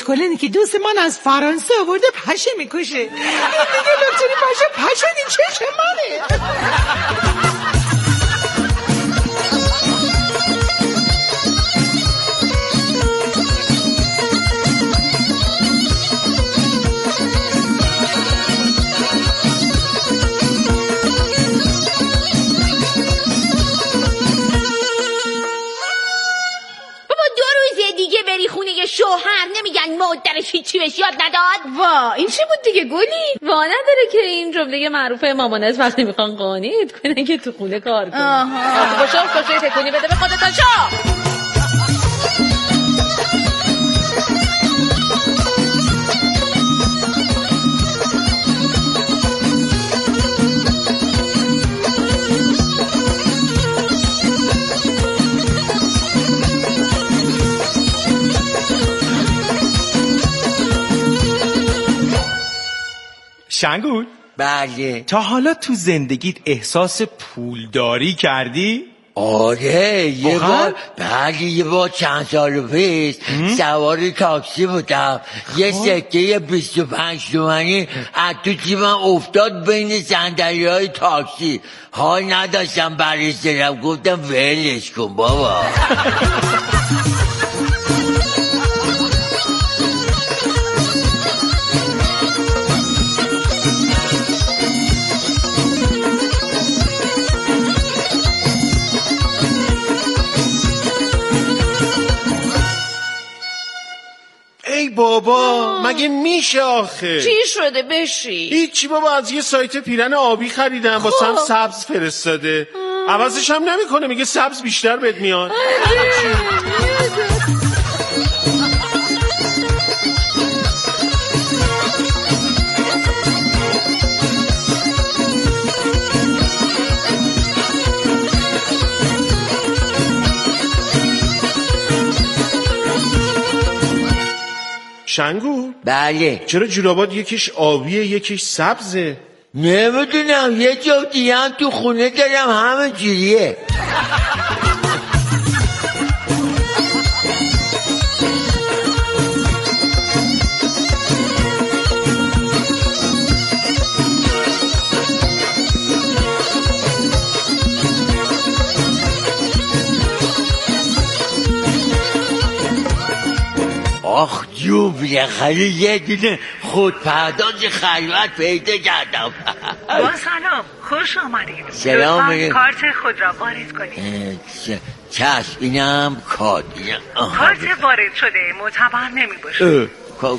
خوشگلنی که دوست من از فرانسه آورده پشه میکشه. این دیگه لطفی پشه این چشه منه. شوهر نمیگن مادرش هیچی بهش یاد نداد؟ وا این چی بود دیگه گلی؟ وا نداره که این جمله معروف مامانت وقتی میخوان قانیت کنن که تو خونه کار کنن. آها باشه تکونی بده به خودت شو. شنگول بله تا حالا تو زندگیت احساس پولداری کردی؟ آره یه بار چند سال پیش سوار تاکسی بودم یه سکه 25 تومانی از تو جیبم افتاد بین صندلی‌های تاکسی حال نداشتم برش دارم گفتم ولش کن بابا. ای بابا مگه میشه آخه؟ چی شده بشی؟ هیچی بابا، از یه سایت پیرن آبی خریدم واسم سبز فرستاده عوضش هم نمیکنه، میگه سبز بیشتر بهت میاد. شنگو؟ بله. چرا جورابات یکیش آبیه یکیش سبزه؟ نمیدونم یه جا دیگه هم تو خونه دارم همه جوریه. آخ جو بالاخره یه دونه خودپرداز خلوت پیدا کردم. با سلام خوش آمدید. سلام لطفاً کارت خود را وارد کنید. چشم اینم کارت. کارت وارد شده معتبر نمی باشه.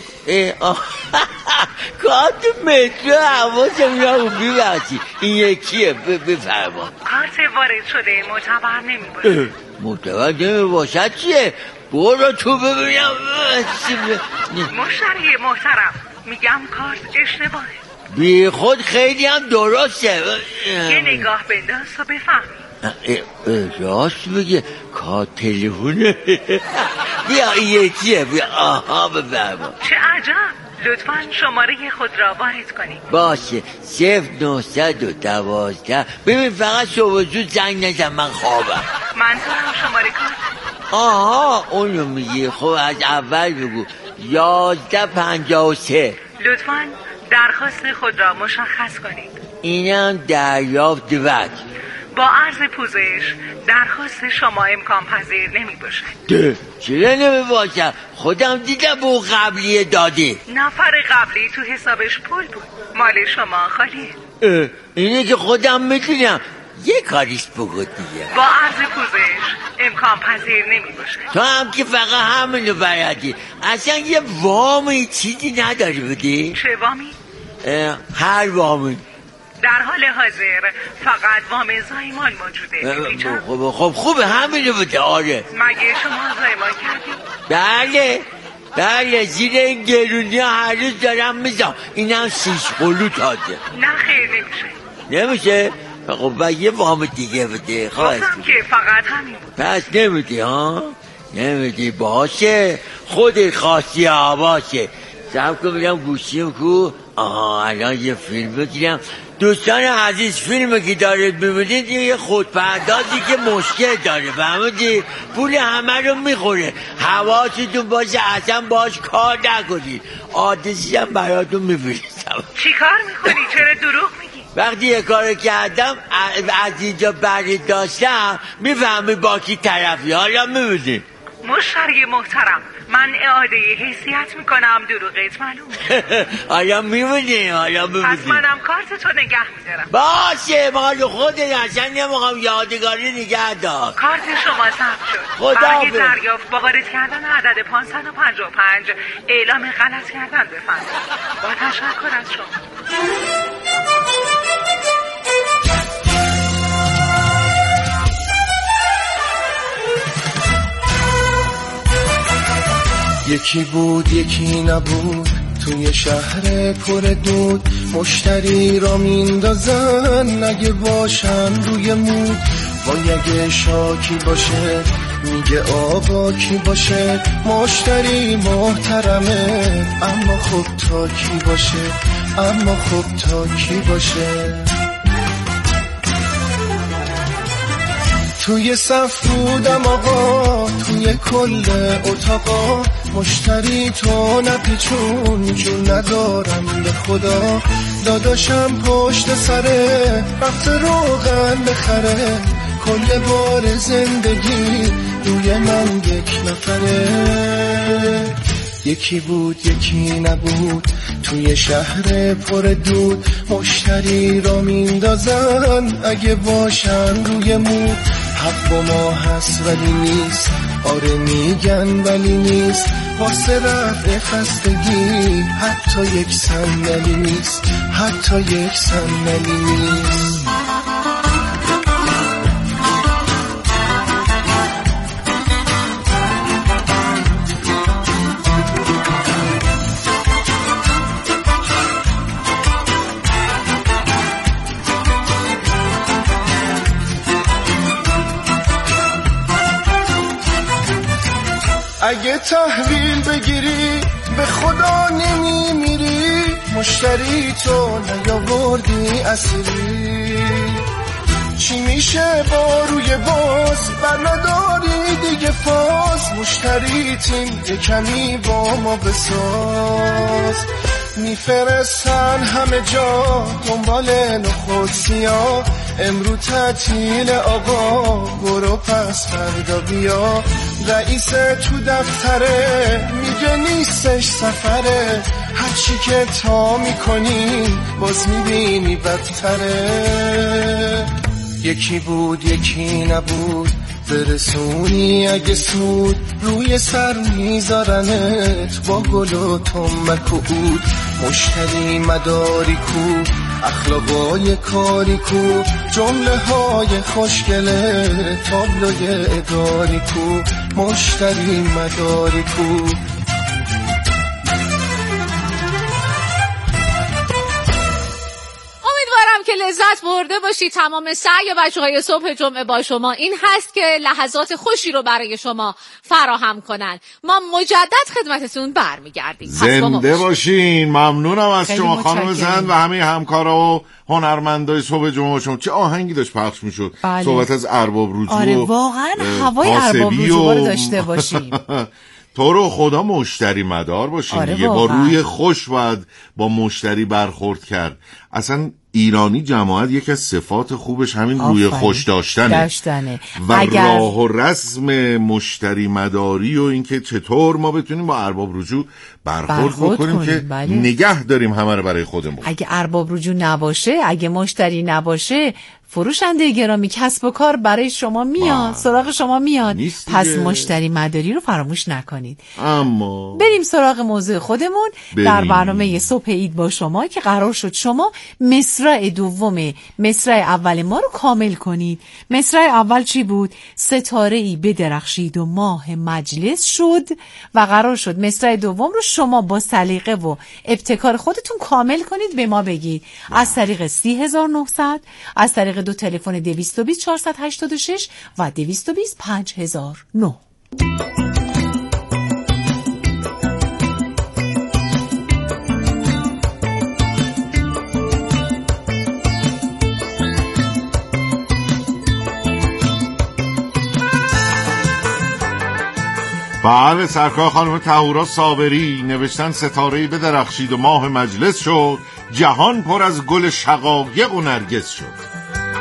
کارت مترو حواسم نبود ببخشید این یکیه بفرما. کارت وارد شده معتبر نمی باشه. معتبر نمی باشد چیه؟ برو تو ببینم. مشتری محترم میگم کارت اشتباهه. بی خود خیلی هم درسته. یه نگاه بنداز و بفهم. راست بگه کارت تلفونه. بیا این یکیه بیا. آها بفرما. چه عجب. لطفاً شماره خود را وارد کنید. باشه 0912. ببین فقط صبح زود زنگ نزن من خوابم. منظورم شماره کارت. آها اونو میگی. خب از اول بگو. 1153. لطفاً درخواست خود را مشخص کنید. اینم دریافت وقت. با عرض پوزش درخواست شما امکان پذیر نمی باشد. چرا نمی باشد؟ خودم دیدم با قبلی دادی. نفر قبلی تو حسابش پول بود. مال شما خالیه. اینه که خودم میتونم یه کاریش بگو دیگه. با عرض پوزش امکان پذیر نمی باشد. تو هم که فقط همینو بردی. اصلا یه وامی چیزی نداری بودی؟ چه وامی؟ هر وامی. در حال حاضر فقط وام زایمان موجوده. خب خوبه همینو بده. آره مگه شما زایمان کردی؟ بله زیر این گرونی ها هر روز دارم میزم. اینم 6 قلو تازه. نه خیر نمیشه. خب یه وام دیگه بده. خواستم که فقط همین بود. پس نمیدی ها؟ نمیدی باشه خودت خواستی ها باشه. سب کن بگم گوشیم کو. آها الان یه فیلم بگیرم دوستان عزیز فیلمی که دارید ببینید یه خودپردازی که مشکل داره فهمیدی؟ پول همه رو میخوره. حواستون باشه اصلا باش کار نکنید. آدرسش هم براتون میفرستم. چی کار میکنی؟ چرا دروغ میگی؟ وقتی یه کار کردم از اینجا برید داشتم میفهمی با کی طرفی. حالا میبینید مشتری محترم، من اعاده حیثیت میکنم، دروغت معلوم. حالا میبینی پس منم کارت تو نگه میدارم. باشه مال خودت، اصلا نمیخوام یادگاری نگه دار. کارت شما ثبت شد. خدا برای دریافت با وارد کردن عدد 555 اعلام غلط کردن بفرمایید. با تشکر از شما. یکی بود یکی نبود توی شهر پر دود، مشتری را میندازن اگه باشن روی مود. وای اگه شاکی باشه میگه آقا کی باشه، مشتری محترمه اما خب تا کی باشه، اما خب تا کی باشه. توی صف بودم آقا توی کل اتاقا، مشتری تو نپیچون چون ندارم به خدا. داداشم پشت سره رفته روغن بخره، کل بار زندگی روی من یک نفره. یکی بود یکی نبود توی شهر پر دود، مشتری را میندازن اگه باشن روی مود. حق با ما هست ولی نیست، آره میگن ولی نیست، واسه رفع خستگی حتی یک صندلی نیست، حتی یک صندلی نیست. اگه تحویل بگیری به خدا نمیمیری، مشتری تو نیاوردی اسیری. چی میشه با روی باز بر نداری دیگه فاز، مشتری تیم یه کمی با ما بساز. میفرستن همه جا دنبال نخود سیاه، امرو تعطیل آقا برو پس فردا بیا. رئیس تو دفتره میگه نیستش سفره، هرچی که تا میکنی باز میبینی بدتره. یکی بود یکی نبود برسونی اگه سود، روی سر میذارنت با گل و تنبک و عود. مشتری مداری کو اخلاقای کاری کو، جمله های خوشگله تابلوی اداری کو، مشتری مداری کو. که لذت برده باشی. تمام سعی بچه‌های صبح جمعه با شما این هست که لحظات خوشی رو برای شما فراهم کنن. ما مجدد خدمتتون برمیگردیم. زنده باشین. ممنونم از شما خانم زند و همه همکارا و هنرمندای صبح جمعه شما. چه آهنگی داشت پخش میشد؟ بله. صحبت از ارباب رجوع. آره واقعا هوای ارباب رجوع رو داشته باشیم. تو رو خدا مشتری مدار باشین. آره با روی خوش باید با مشتری برخورد کرد. اصلا ایرانی جماعت یکی از صفات خوبش همین روی خوش داشتنه. و راه و رسم مشتری مداری و اینکه چطور ما بتونیم با ارباب رجوع برخورد بکنیم که بله. نگه داریم همه رو برای خودمون. اگه ارباب رجوع نباشه، اگه مشتری نباشه، فروشنده گرامی کسب و کار برای شما میاد، سراغ شما میاد. پس مشتری مداری رو فراموش نکنید. اما بریم سراغ موضوع خودمون. در برنامه صبح عید با شما که قرار شد شما مصرع دوم مصرع اول ما رو کامل کنید. مصرع اول چی بود؟ ستاره‌ای بدرخشید و ماه مجلس شد. و قرار شد مصرع دوم رو شما با سلیقه و ابتکار خودتون کامل کنید، به ما بگید از طریق 30900، از طریق دو تلفن 220 486 و 220 5009. بله، سرکار خانم طهورا صابری نوشتن ستاره‌ای بدرخشید و ماه مجلس شد، جهان پر از گل شقایق و نرگس شد.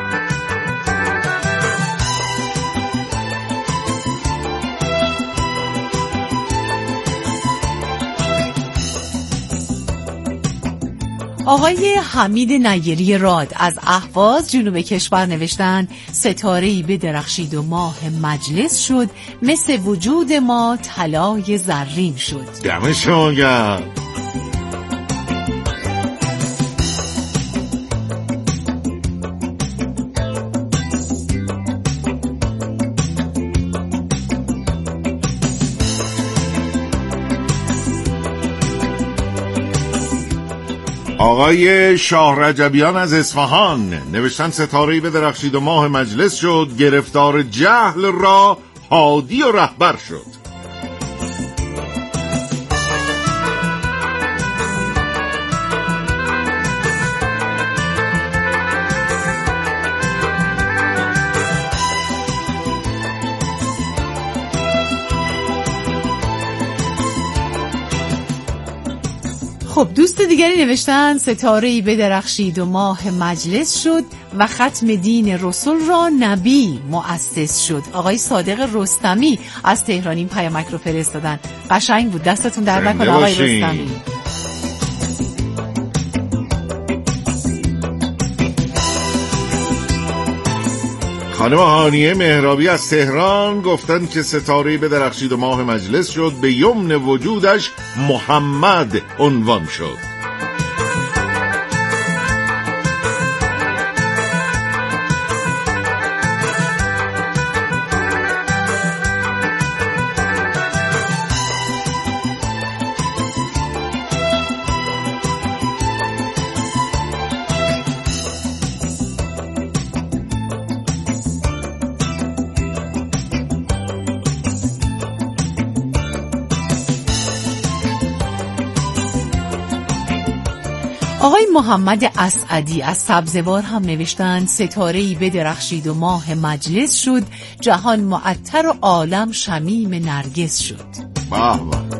آقای حمید نیری راد از اهواز جنوب کشور نوشتن ستاره‌ای بدرخشید و ماه مجلس شد، مثل وجود ما طلای زرین شد. دم شما گرم. آقای شاه رجبیان از اصفهان نوشتن ستاره‌ای بدرخشید و ماه مجلس شد، گرفتار جهل را هادی و رهبر شد. خب دوست دیگری نوشتن ستاره‌ای بدرخشید و ماه مجلس شد و ختم دین رسول را نبی مؤسس شد. آقای صادق رستمی از تهران این پیامک رو فرستادن. قشنگ بود، دستتون درد نکنه آقای رستمی. خانم هانیه مهرابی از تهران گفتن که ستاره‌ای بدرخشید و ماه مجلس شد، به یمن وجودش محمد عنوان شد. آقای محمد اسعدی از سبزوار هم نوشتن ستاره‌ای بدرخشید و ماه مجلس شد، جهان معطر و عالم شمیم نرگس شد. به به.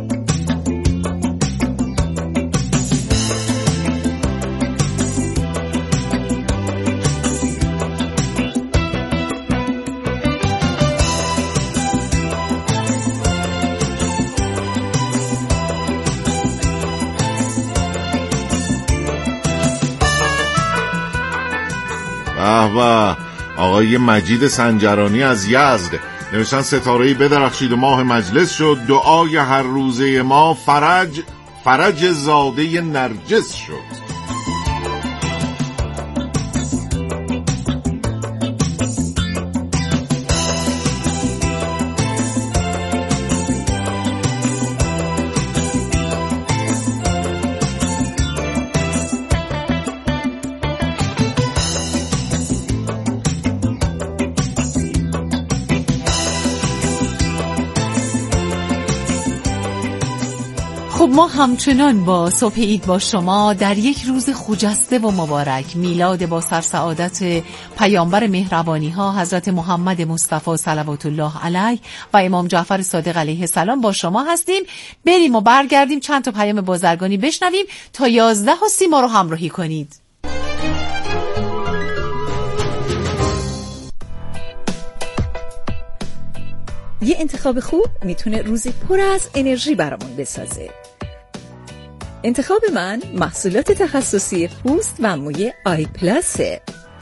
و آقای مجید سنجرانی از یزد نوشتن ستاره‌ای بدرخشید و ماه مجلس شد، دعای هر روزه ما فرج زاده نرجس شد. خب ما همچنان با صبح عید با شما در یک روز خجسته و مبارک، میلاد با سرسعادت پیامبر مهربانی ها حضرت محمد مصطفی صلوات الله علیه و امام جعفر صادق علیه السلام با شما هستیم. بریم و برگردیم چند تا پیام بازرگانی بشنویم تا 11:30 ما رو همراهی کنید. یه انتخاب خوب میتونه روزی پر از انرژی برامون بسازه. انتخاب من محصولات تخصصی پوست و موی آی پلاسه.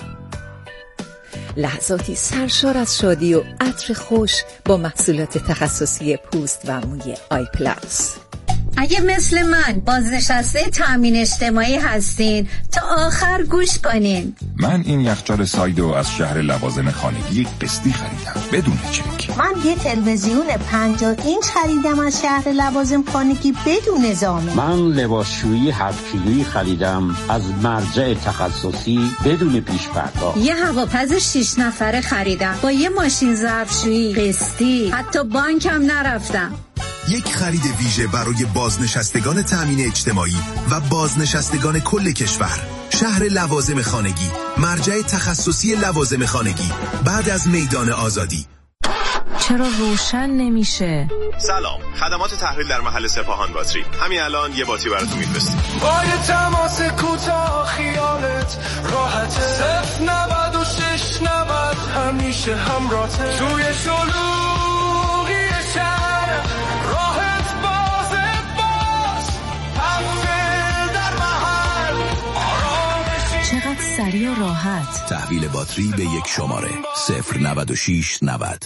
لحظاتی سرشار از شادی و عطر خوش با محصولات تخصصی پوست و موی آی پلاس. اگه مثل من بازنشسته تامین اجتماعی هستین تا آخر گوش کنین. من این یخچال سایدو از شهر لوازم خانگی قسطی خریدم بدون چک. من یه تلویزیون 50 اینچ خریدم از شهر لوازم خانگی بدون زامن. من لباسشویی 7 کیلویی خریدم از مرجع تخصصی بدون پیش پرداخت. یه هواپز 6 نفره خریدم با یه ماشین ظرفشویی قسطی، حتی بانکم نرفتم. یک خرید ویژه برای بازنشستگان تامین اجتماعی و بازنشستگان کل کشور. شهر لوازم خانگی، مرجع تخصصی لوازم خانگی، بعد از میدان آزادی. چرا روشن نمیشه؟ سلام، خدمات تحویل در محل سپاهان باتری. همین الان یه باتری براتون میفرستیم. با یه تماس کوتاه خیالت راحته 096 90 همیشه همراهته توی شلوغی شهر راحت بازه باز تحویل در محل آرامشی چقدر سریع و راحت. تحویل باتری به یک شماره 096 90.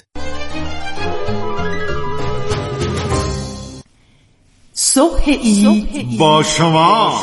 صبح عید با شما.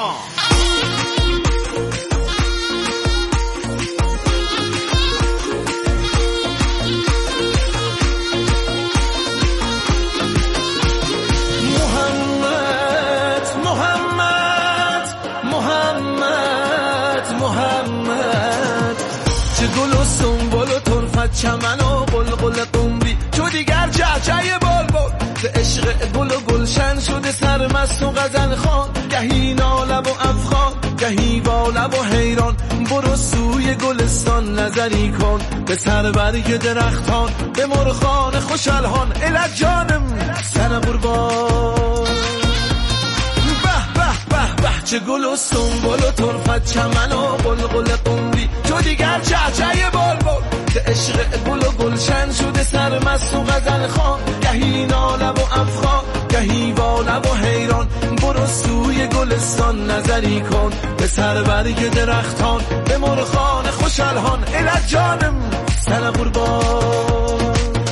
محمد چه گل و سنبل و طرفت چمن و قلقل قنبی تو دیگر جعجع بلبل به عشق گل و گلشن شده سرمست و غزل خوان گهی ناله و افغان گهی واله و حیران برو سوی گلستان نظری کن به سر برگ درختان به مرغان خوش الحان الک جانم سر قربان چه گل و سنبل و طرفت چمن و قلقل قنبی تو دیگر چهچه بلبل به عشق گل و گلشن شده سرمست و غزل خوان گهی ناله و افغان گهی واله و حیران برو سوی گلستان نظری کن به سر برگ درختان به مرغان خوش الحان الک جانم سر قربان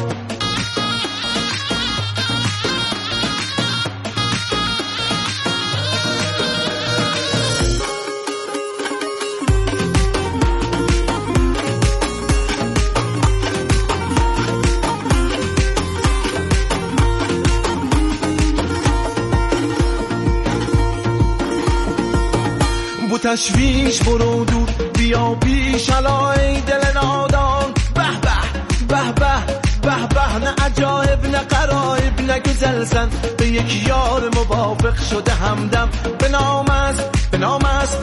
تشویش برو دور بیا پیش علای دل نادان به به به به به به نه عجایب نه قرایب نه گزلزن به یک یار موافق شده همدم به نام است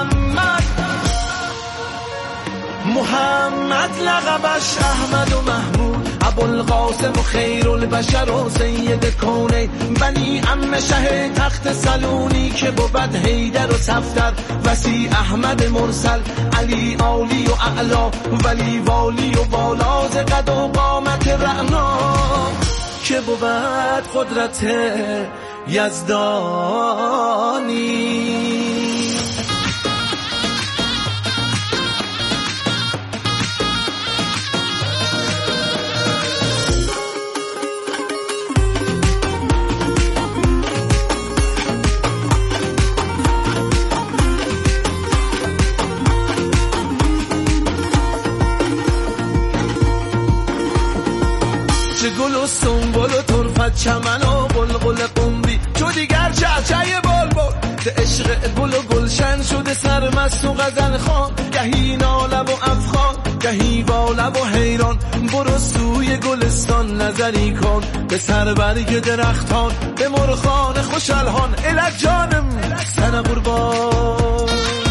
محمد لقبش احمد و محمود ابوالقاسم و خیرالبشر و سید کونه بنی عم شه تخت سلونی که بود حیدر و صفدر وسی احمد مرسل علی عالی و اعلا ولی والی و بالاز قد و قامت رعنا که بود قدرت یزدانی گل و سنبل و طرفت چمن و قلقل قنبی تو دیگر چهچه بلبل به عشق گل و گلشن شده سرمست و غزل خوان گهی ناله و افغان گهی واله و حیران برو سوی گلستان نظری کن به سر برگ درختان به مرغان خوش الحان الک جانم سر قربان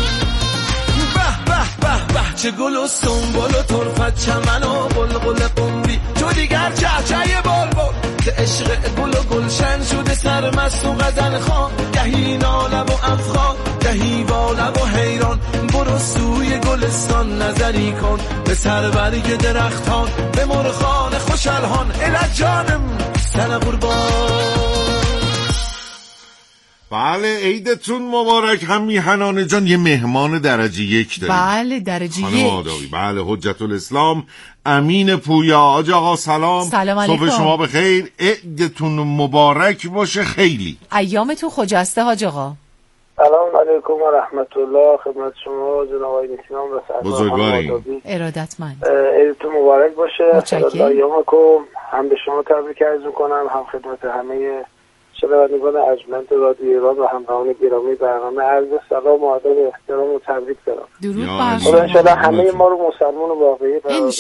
چه گل و سنبل و طرفت چمن و قلقل قنبی تو دیگر چهچه بلبل به عشق گل و گلشن شده سرمست و غزل خوان گهی ناله و افغان گهی واله و حیران برو سوی گلستان نظری کن به سر برگ درختان به مرغان خوش الحان الک جانم سر قربان بله عیدتون مبارک هم میهنانه جان. یه مهمان درجه 1 داریم. بله درجه 1. بله حجت الاسلام امین پویا. آج آقا سلام. سلام علیکم. صبح شما بخیر، عیدتون مبارک باشه. خیلی ایامتون خجسته حاج آقا. سلام علیکم و رحمت الله خدمت شما جناب آقای نسیمان و بزرگواری ارادتمند. عیدتون مبارک باشه. متشکرم. ایامکم هم به شما تبریک عرض می‌کنم هم خدمت همه شنوندگان ارجمند رادیو ایران و همراهان گرامی برنامه، عرض سلام و ادب و احترام و تبریک دارم. درود بر شما. انشالله همه ما رو مسلمان واقعی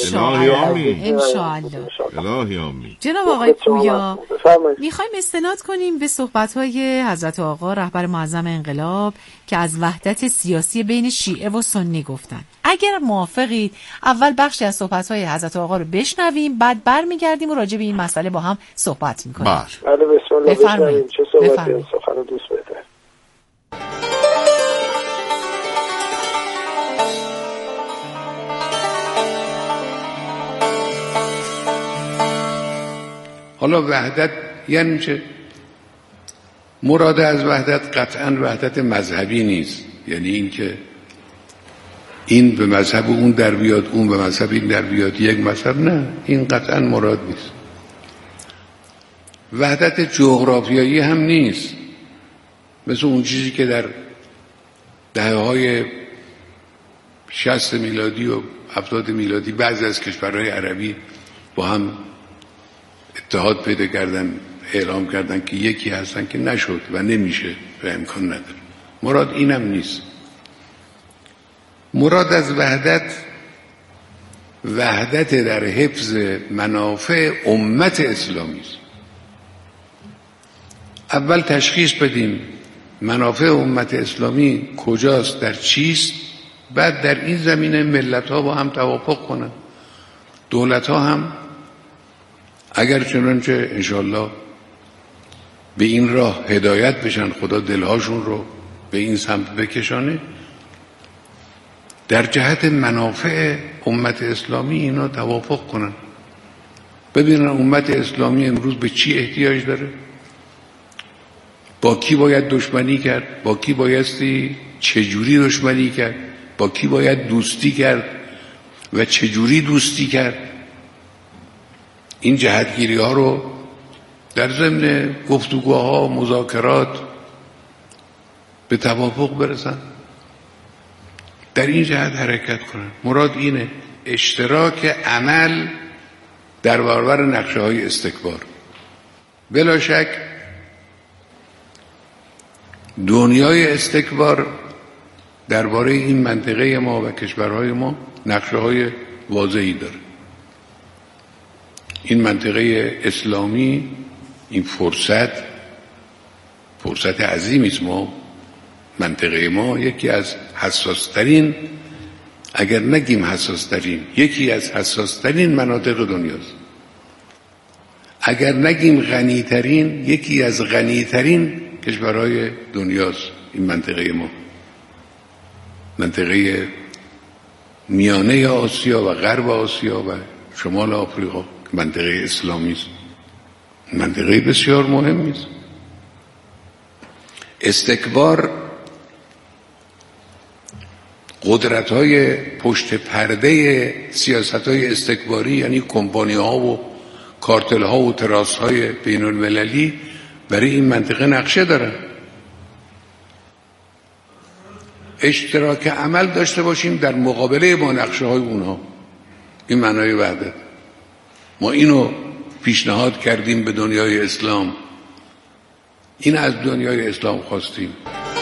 الهی آمین. جناب آقای پویا، میخوایم استناد کنیم به صحبت‌های حضرت آقا رهبر معظم انقلاب که از وحدت سیاسی بین شیعه و سنی گفتن. اگر موافقید اول بخشی از صحبت‌های حضرت آقا رو بشنویم، بعد برمیگردیم و راجع به این مسئله با هم صحبت می‌کنیم. بله بسم الله. بفرمایید. چه صحبتی سخن دوست بهتر. حالا وحدت یعنی چه؟ مراد از وحدت قطعاً وحدت مذهبی نیست، یعنی این که این به مذهب اون در بیاد، اون به مذهب این در بیاد، یک مذهب، نه، این قطعاً مراد نیست. وحدت جغرافیایی هم نیست، مثل اون چیزی که در دهه‌های 60 میلادی و 70 میلادی بعضی از کشورهای عربی با هم اتحاد پیدا کردن، اعلام کردن که یکی هستن، که نشد و نمیشه و امکان نداره. مراد اینم نیست. مراد از وحدت در حفظ منافع امت اسلامی است. اول تشخیص بدیم منافع امت اسلامی کجاست، در چیست، بعد در این زمینه ملت‌ها با هم توافق کنن. دولت‌ها هم اگر چنانچه انشالله به این راه هدایت بشن، خدا دلهاشون رو به این سمت بکشانه، در جهت منافع امت اسلامی اینا توافق کنن، ببینن امت اسلامی امروز به چی احتیاج داره، با کی باید دشمنی کرد، با کی بایستی چجوری دشمنی کرد، با کی باید دوستی کرد و چجوری دوستی کرد. این جهتگیری ها رو در ضمن گفتگوها، مذاکرات به توافق برسن، در این جهت حرکت کنن. مراد اینه، اشتراک عمل در برابر نقشه های استکبار. بلا شک دنیای استکبار درباره این منطقه ما و کشورهای ما نقشه های واضحی داره. این منطقه اسلامی، این فرصت عظیمی است. منطقه ما یکی از حساسترین، اگر نگیم حساسترین، یکی از حساسترین مناطق دنیاست. اگر نگیم غنیترین، یکی از غنیترین کشورهای دنیاست. این منطقه ما، منطقه میانه آسیا و غرب آسیا و شمال آفریقا، منطقه اسلامی است. منطقه بسیار مهمی است. استکبار قدرت‌های پشت پرده سیاست‌های استکباری، یعنی کمپانی‌ها و کارتل‌ها و تراس‌های بین‌المللی برای این منطقه نقشه دارن. اشتراک عمل داشته باشیم در مقابله با نقشه‌های اونها. این معنای وحدت. ما اینو پیشنهاد کردیم به دنیای اسلام، این از دنیای اسلام خواستیم.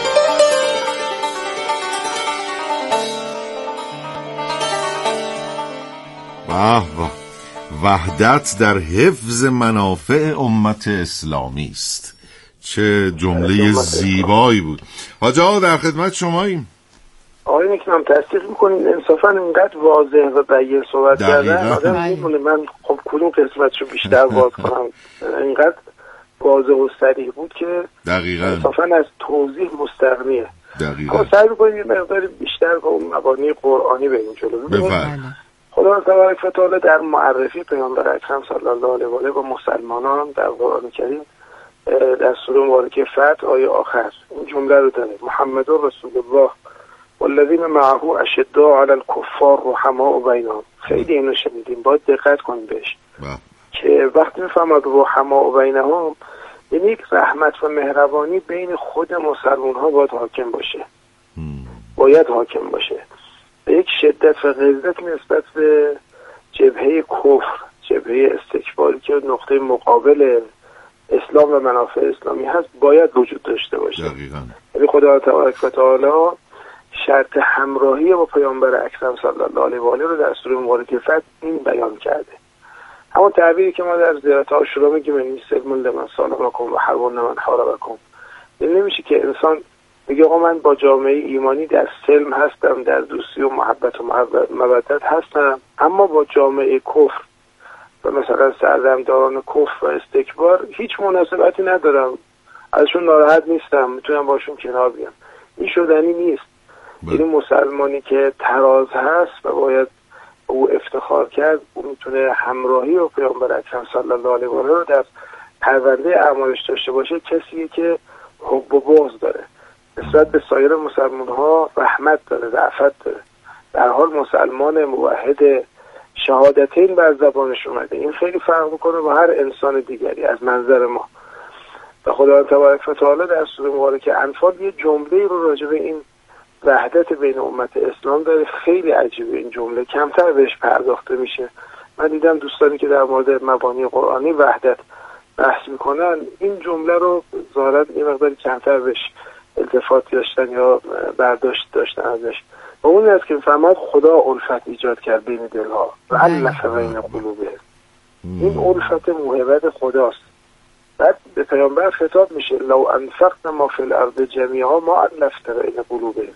وحدت در حفظ منافع امت اسلامی است. چه جمله زیبایی بود. حاج آقا در خدمت شماییم. آقای میکنم تصدیق میکنید انصافا اینقدر واضح و بیان صحبت کردن آدم میمونه من خب کدوم قسمتشو بیشتر باز کنم. اینقدر واضح و صریح بود که دقیقاً انصافا از توضیح مستغنیه. دقیقاً سعی میکنید یه مقدار بیشتر با اون مبانی قرآنی بریم جلو. بفرمایید. خدا تبارک و تعالی در معرفی پیامبر اکرم صلی الله علیه و آله و مسلمانان در قرآن کریم در سوره مبارکه فتح آیه آخر این جمله رو داره: محمد رسول الله والذین معه اشداء علی الکفار رحماء بینهم. خیلی اینو شنیدیم، باید دقت کنیم بهش که وقتی میفهمد رحماء بینهم یعنی یک رحمت و مهربانی بین خود مسلمان ها باید حاکم باشه، باید حاکم باشه. یک شدت و غلظت نسبت به جبهه کفر، جبهه استکباری که نقطه مقابل اسلام و منافع اسلامی هست باید وجود داشته باشه. دقیقاً. یعنی خدا تبارک و تعالی شرط همراهی با پیامبر اکرم صلی الله علیه و آله رو در سوره مبارکه فتح این بیان کرده. همون تعبیری که ما در زیارت عاشورا میگیم این سلم لمن صالحکم و حرب لمن حاربکم. این نمیشه که انسان میگه آقا من با جامعه ایمانی در سلم هستم، در دوستی و محبت و مودت هستم، اما با جامعه کفر و مثلا سردمداران کفر و استکبار هیچ مناسبتی ندارم، ازشون ناراحت نیستم، میتونم باشون کنار بیام. این شدنی نیست. یعنی مسلمانی که تراز هست و باید او افتخار کرد، او میتونه همراهی و پیامبر اکرم صلی الله علیه و آله رو در پرونده اعمالش داشته باشه. کسیه که حب و بغض داره، نسبت به سایر مسلمان ها رحمت داره، رأفت داره. در حال مسلمان موحد شهادتین بر زبانش اومده، این خیلی فرق میکنه با هر انسان دیگری از منظر ما. و خداوند تبارک و تعالی در سوره مبارکه انفال یه جمله رو راجع به این وحدت بین امت اسلام داره. خیلی عجیبه این جمله، کمتر بهش پرداخته میشه. من دیدم دوستانی که در مورد مبانی قرآنی وحدت بحث میکنن این جمله رو ظاهرا یه مقدار کمتر بهش التفات داشتن یا برداشت داشتن ازش. و اون است که فرمود خدا الفت ایجاد کرد بین دلها و الف بین قلوبهم. این الفت موهبت خداست. بعد به پیامبر خطاب میشه لو انفقنا ما فی الارض جمیعا ما الفت بین قلوبهم.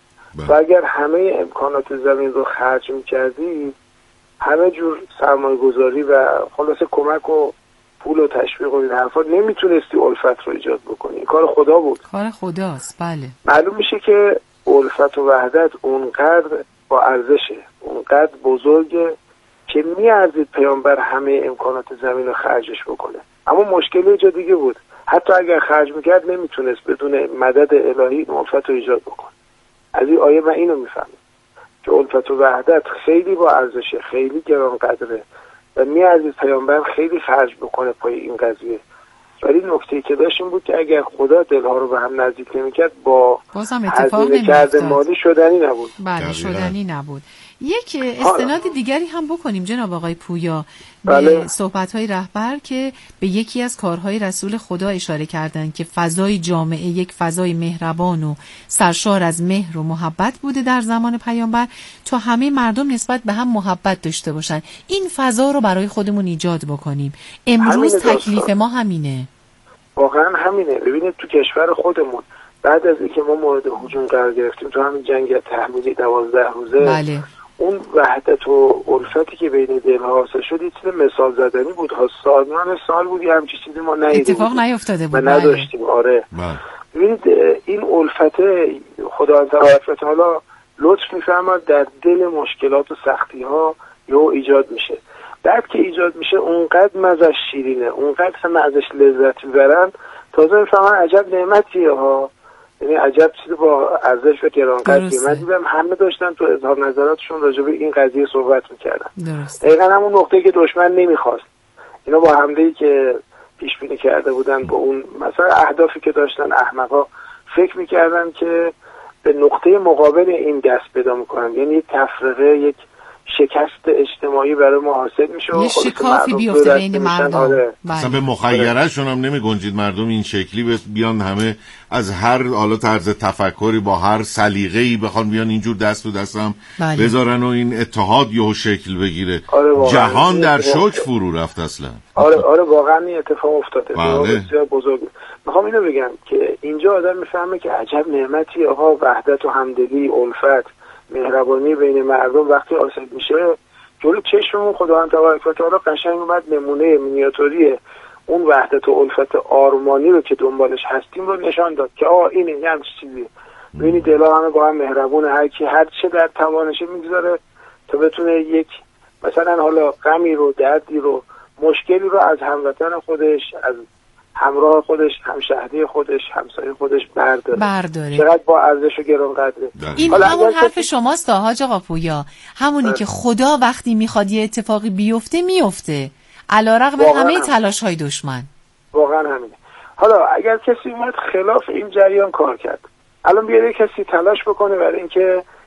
و اگر همه امکانات زمین رو خرج میکردی، همه جور سرمایه گذاری و خلاصه کمک و پول و تشویق و این حرفا، نمیتونستی الفت رو ایجاد بکنی. این کار خدا بود، کار خداست. بله. معلوم میشه که الفت و وحدت اونقدر با ارزشه، اونقدر بزرگه که میارزید پیامبر همه امکانات زمین رو خرجش بکنه. اما مشکلی جا دیگه بود، حتی اگر خرج میکرد نمیتونست بدون مدد الهی این الفت رو ایجاد بکنه. از این آیه من اینو میفهمم که الفت و وحدت خیلی با ارزشه، خیلی گران قدره و میارزید پیامبر خیلی خرج بکنه پای این قضیه. ولی نکته‌ای که داشت این بود که اگر خدا دلها رو به هم نزدیک نمی‌کرد با بازم اتفاق نمی‌افتاد، مالی شدنی نبود. بله شدنی نبود. یک استناد دیگری هم بکنیم جناب آقای پویا بله. به صحبت‌های رهبر که به یکی از کارهای رسول خدا اشاره کردند که فضای جامعه یک فضای مهربان و سرشار از مهر و محبت بوده در زمان پیامبر تا همه مردم نسبت به هم محبت داشته باشن. این فضا رو برای خودمون ایجاد بکنیم. امروز تکلیف ما همینه. واقعا همینه. ببینید تو کشور خودمون بعد از اینکه ما مورد هجوم قرار گرفتیم تو همین جنگ تحمیلی 12 روزه، بله. اون وحدت و الفتی که بین دلها حاصل شد یه چیز مثال زدنی بود. سالیان سال بود همچین چیزی ما ندیدیم، اتفاق نیفتاده بود و نداشتیم. بله. آره ببینید این الفت خداوند تبارک و تعالی لطف می‌فرماد در دل مشکلات و سختی‌ها یهو ایجاد میشه. بعد که ایجاد میشه اونقدر مزش شیرینه، اونقدر همه ازش لذت میبرن، تازه میفهمن عجب نعمتیه ها، یعنی عجب چیز با ارزش و گرانقدریه. من دیدم همه داشتن تو اظهار نظراتشون راجع به این قضیه صحبت میکردن. دقیقا همون نقطه‌ای که دشمن نمیخواست. اینا با حمله‌ای که پیش بینی کرده بودن، با اون مثلا اهدافی که داشتن، احمقا فکر میکردن که به نقطه مقابل این دست پیدا میکنن، یعنی تفرقه، یک شکست اجتماعی برای ما حاصل میشه، یه شکافی بیفته بین مردم. اصلا به مخیله‌شون هم نمی گنجید مردم این شکلی بیان همه از هر حالا طرز تفکری با هر سلیقه‌ای بخوان بیان اینجور دست و دست هم بذارن و این اتحاد یهو شکل بگیره. جهان در شوک فرو رفت اصلا. آره واقعا این اتفاق افتاده. بسیار بزرگ. میخوام اینو بگم که اینجا آدم میفهمه که عجب نعمتی آقا وحدت و همدلی، الفت، مهربانی بین مردم وقتی حاصل میشه جلو چشممون خداوند تبارک و تعالی قشنگ اومد نمونه مینیاتوری اون وحدت و الفت آرمانی رو که دنبالش هستیم رو نشان داد که اینه یه همچین چیزی. ببینید دلها همه با هم مهربونه، هر کی هر چه در توانشه میگذاره تا بتونه یک مثلا حالا غمی رو، دردی رو، مشکلی رو از هموطن خودش، از همراه خودش، همشهری خودش، همسایه خودش برداره. چقدر با ارزش و گرانقدره. این همون حرف شماست حاج آقا پویا، همونی که خدا وقتی میخواد یه اتفاقی بیفته میفته علیرغم همه تلاش‌های دشمن. واقعا همینه. حالا اگر کسی اومد خلاف این جریان کار کرد، الان بیاره کسی تلاش بکنه برای اینکه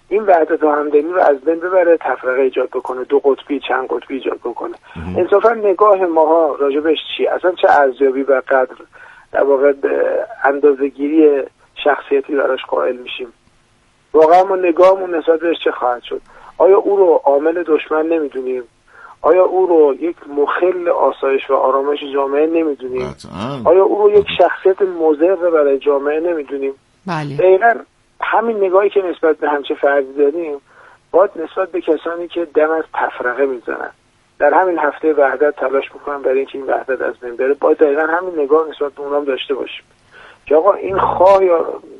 این وحدت و همدلی رو از بین ببره، تفرقه ایجاد بکنه، دو قطبی چند قطبی ایجاد بکنه. انصافا نگاه ماها راجبش چی؟ اصلا چه ارزیابی و قدر در واقع اندازه‌گیری شخصیتی براش قائل میشیم؟ واقعا ما نگاهمون نسبت بهش چه خواهد شد؟ آیا او رو عامل دشمن نمیدونیم؟ آیا او رو یک مخل آسایش و آرامش جامعه نمیدونیم؟ آیا او رو یک شخصیت مضر برای جامعه نمیدونیم؟ بله. دقیقاً همین نگاهی که نسبت به همچه فردی داریم باید نسبت به کسانی که دم از تفرقه میزنن در همین هفته وحدت تلاش میکنن برای اینکه این وحدت از بین بره، باید دقیقاً همین نگاه نسبت به اونام داشته باشیم که آقا این خواه یا